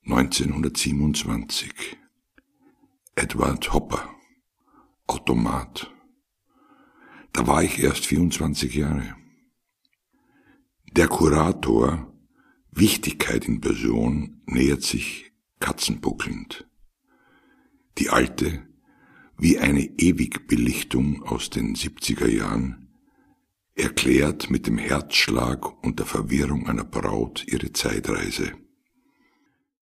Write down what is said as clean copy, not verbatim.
1927. Edward Hopper, Automat. Da war ich erst 24 Jahre. Der Kurator, Wichtigkeit in Person, nähert sich katzenbuckelnd. Die Alte, wie eine Ewigbelichtung aus den 70er Jahren, erklärt mit dem Herzschlag und der Verwirrung einer Braut ihre Zeitreise.